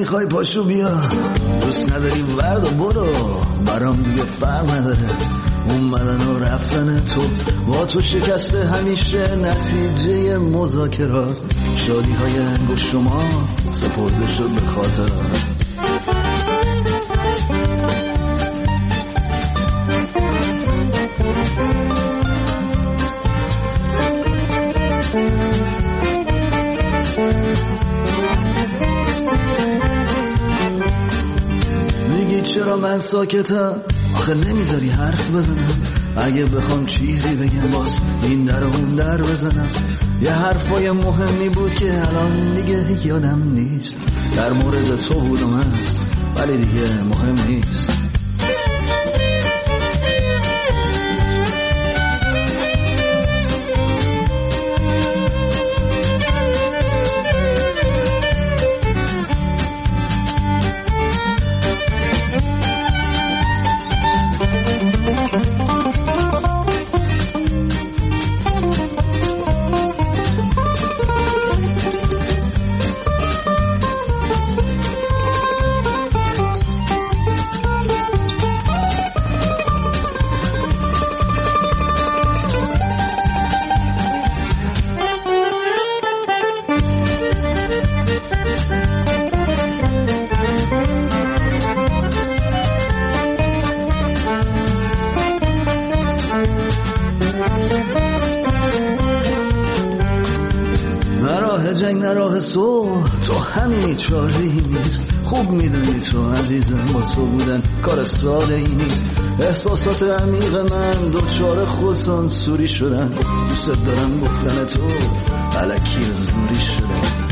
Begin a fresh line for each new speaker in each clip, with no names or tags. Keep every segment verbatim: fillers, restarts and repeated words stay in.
نمیخوای پاشو بیا، دوست نداری ورد و برو، برام دیگه فرق نداره اومدن و رفتن تو. با تو شکسته همیشه نتیجه مذاکرات، شادی های انگشت شما سپرده شد به خاطر. میگی چرا من ساکتم؟ آخه نمیذاری حرف بزنم. اگه بخوام چیزی بگم باز این در اون در بزنم. یه حرفای مهمی بود که الان دیگه یادم نیست. در مورد تو بود و من، ولی دیگه مهم نیست. جنگ نه راه صلح، تو همین چاره ای نیست. خوب میدونی تو عزیزم با تو بودن کار ساده ای نیست. احساسات عمیق من دوچار خودسانسوری شدن. دوست دارم گفتن تو الکی زوری شدن.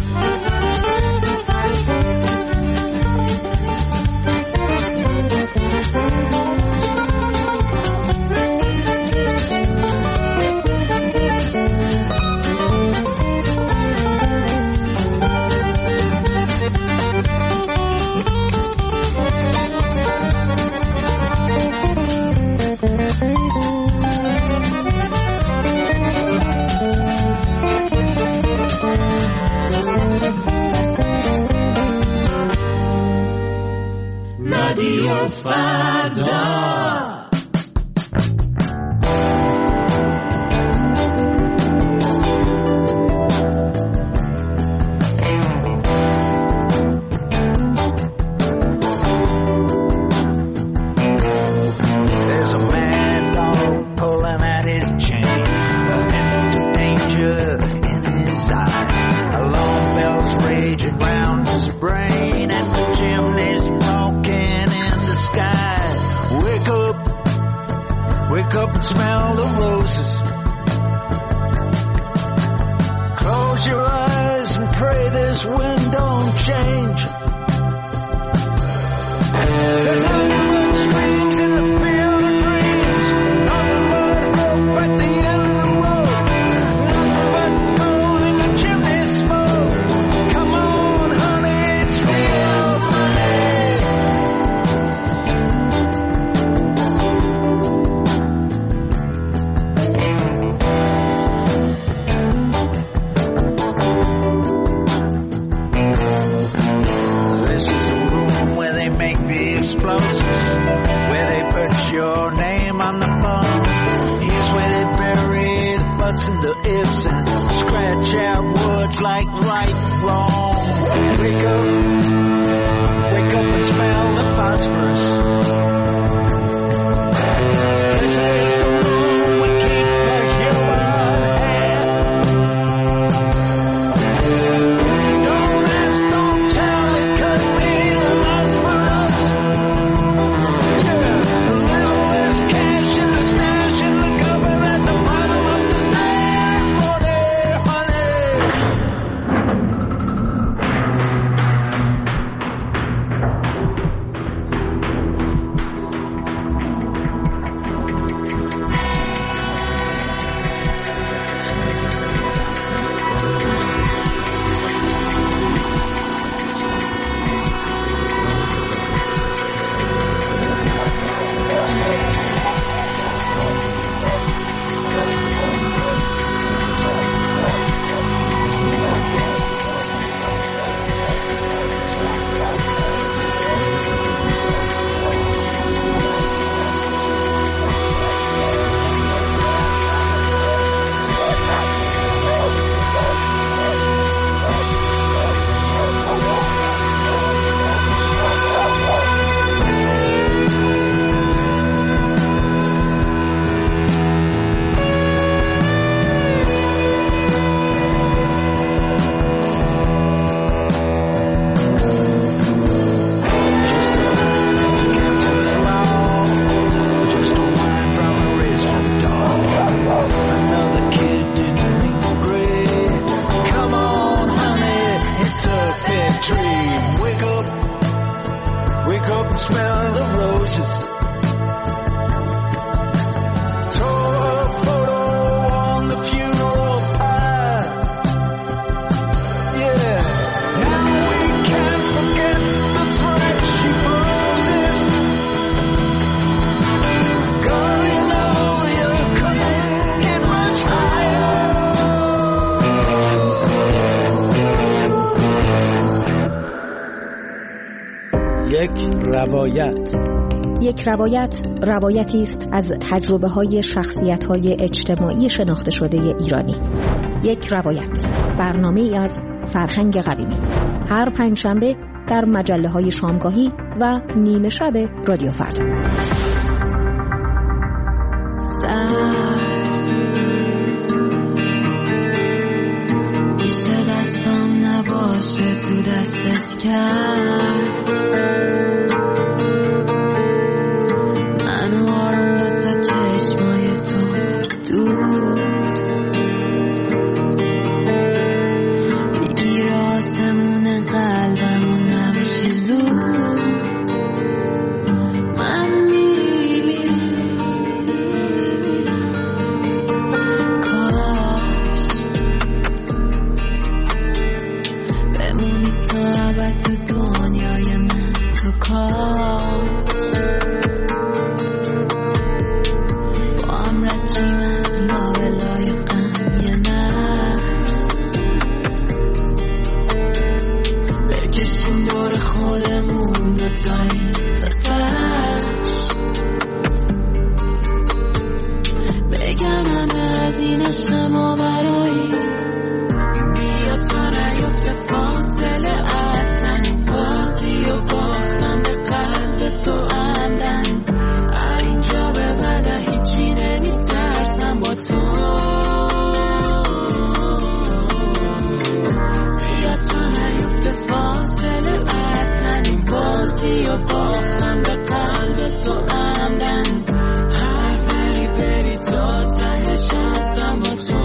رادیو فردا. Smell the roses. Close your eyes and pray this wind don't change. There's nothing but screams in the field of dreams. Nothing but hope at the end of the road. Nothing but gold in the chimney smoke. Come on, honey, it's real money. Where they put your name on the phone. Here's where they bury the buts and the ifs and scratch out words like right, wrong. Wake up, wake up and smell the phosphorus. This is the room we keep the human hand. Don't ask, don't tell, it could be the last for us.
روایت.
یک روایت روایتی است از تجربه‌های شخصیت‌های اجتماعی شناخته شده ایرانی. یک روایت، برنامه‌ای از فرهنگ قویمی، هر پنجشنبه در مجله‌های شامگاهی و نیمه شب رادیو فردا.
دیشه دستم نباشه تو دستت کرد منو آروم به تا چشمای تو دود بگیر آسمون قلبم و نباشی زود من میمیرم کاش بمونی تا ابد تو دنیای من تو کاش با هم رچیم از لابلای غم یه مرز بکشیم دور خودمون دوتایی تفرش بگم همه از این عشق ما برایی بیا تا نیفته فاصله اصلا این بازی و باختم به قلب تو عمدن اینجا به بعد هیچی نمیترسم با تو بیا تا نیفته فاصله اصلا این بازی و باختم به قلب تو عمدن هر وری بری تا تهش هستم با تو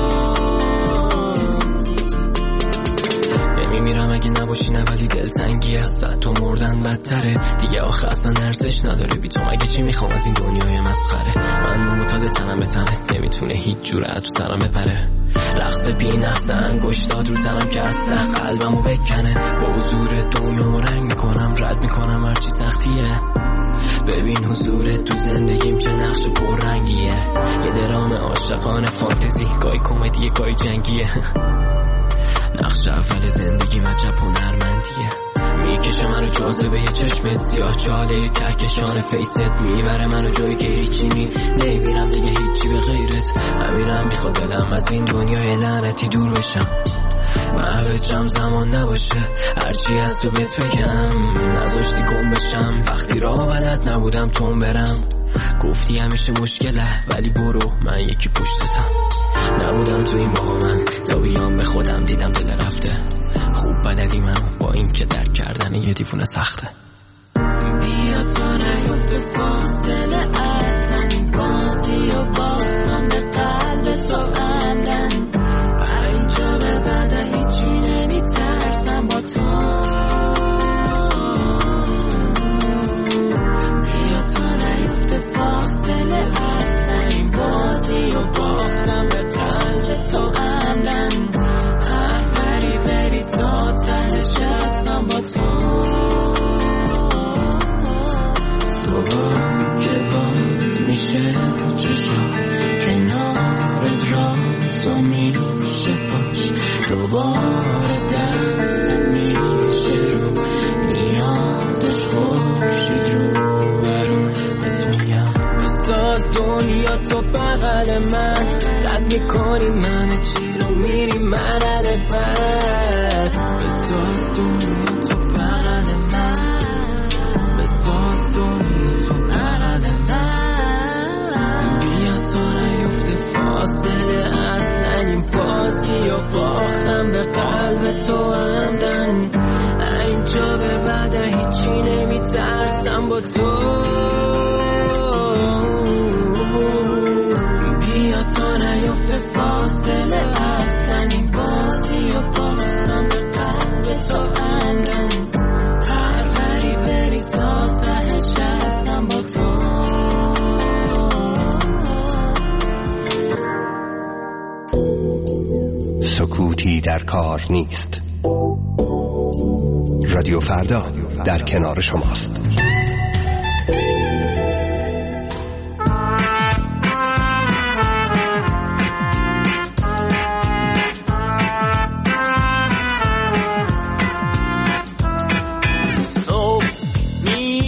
نمیمیرم اگه نباشی نه ولی دلتنگی هست تو مردن بدتره دیگه آخه اصلا ارزش نداره بی تو مگه چی میخوام از این دنیای مسخره من معتاد تنم به تنت نمیتونه هیچ جوره تو سرم بپره رقص بی نقص انگشتات رو تنم که از ته قلبمو بکنه با حضور دنیامو رنگ میکنم رد میکنم هرچی سختیه ببین حضور تو زندگیم چه نقش پررنگیه یه درام عاشقانه فانتزی گاهی کمدی گاهی جنگیه نقش اول زندگی عجب هنرمندیه میکشه منو جاذبه یه چشمت سیاه چاله کهکشان فیست میبره منو جایی که هیچی نی نمیرم دیگه هیچی به غیرت همینم میخواد دلم از این دنیای لعنتی دور بشم محوجم زمان نباشه هرچی از تو بهت بگم نذاشتی گم بشم وقتی راه بلد نبودم تون برم گفتی همیشه مشکله ولی برو من یکی پشتتم نبودم تو این باها من تا بیام به خودم دیدم دل رفته خوب بلدی منو با این که درک کردن یه دیوونه سخته بیا تا نیفته فاصله اصلا این بازی و باختم به قلب تو عمدن اینجا به بعد هیچی نمیترسم با تو بیا تا نیفته فاصله اصلا این بازی و باختم به قلب تو عمدن هر وری بری تا تهش هستم با تو صبح که باز میشه چشم کنارت راز و میشه پاش دوباره دست میشه رو میادش خورشید رو برون بهت میگم بساز دنیا تو بغل من رد میکنی من چی رو میری من عرفت بساز دنیا تو بغل من بساز دنیا تو بغل من بیا تا نیفته فاصله اصلا این بازی و باختم به قلب تو عمدن اینجا به بعد هیچی نمیترسم با تو بیا تا نیفته فاصله اصلا این بازی و باختم به قلب تو عمدن هر وری بری تا تهش هستم با تو
سکوتی در کار نیست. رادیو فردا در کنار شماست.
صبح می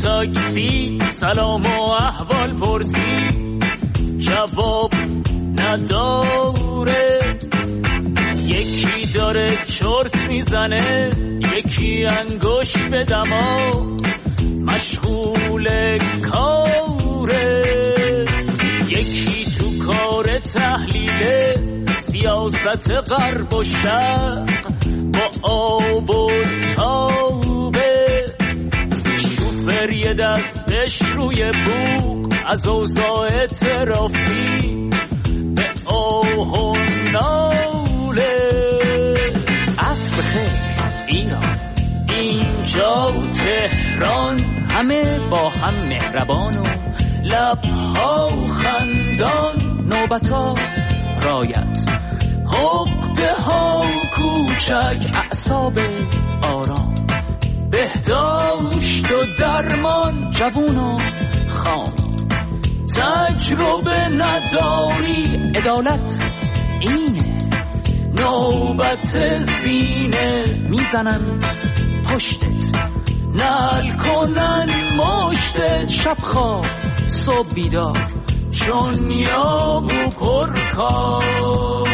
تاکسی سلام و احوال پرسی، جواب نداره. یکی داره چرت میزنه، یکی انگوش به دماغ مشغول کاره. یکی تو کار تحلیل سیاست غرب و شرق با آب و تابه. شوفر یه دستش روی بوق از اوضاع ترافیک به آه و ناله. عصر بخیر ایران، اینجا تهران، همه با هم مهربان و لبها خندان. نوبتا رایت، عقده ها کوچک، اعصاب آرام، بهداشت و درمان، جوون و خام. تجربه نداری، عدالت اینه، نوبت زینه. میزنن پشتت، نل کنن مشتت، شب خواب صبح بیدار، چون یاب و پرکار.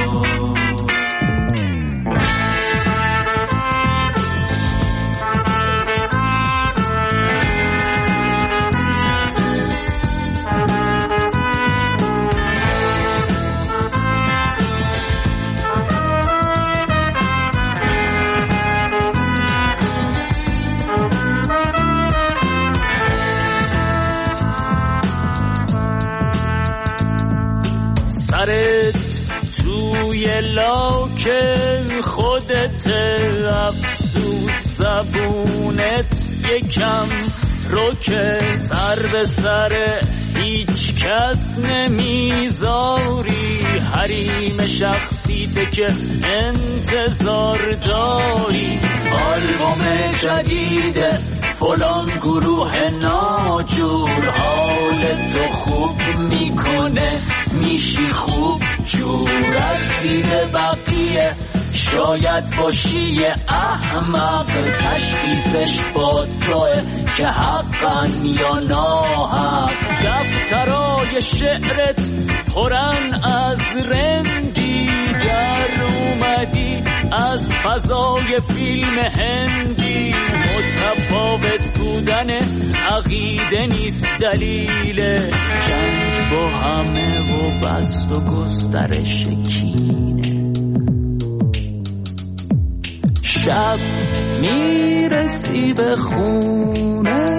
سرت توی لاک خودت، افسوس زبونت یکم روکه. سر به سر هیچ کس نمیذاری، حریم شخصیته که انتظار داری. آلبوم جدید فلان گروه ناجور، حال تو خوب میکنه، میشی خوب جور. از دید بقیه شاید باشی احمق، تشخیصش با توه که حقن یا ناحق. دفترای شعرت پرن از رندی، در اومدی از فضای فیلم هندی. متفاوت بودن عقیده نیست دلیل جنگ با همه و بست و گسترش کینه. شب میرسی به خونه،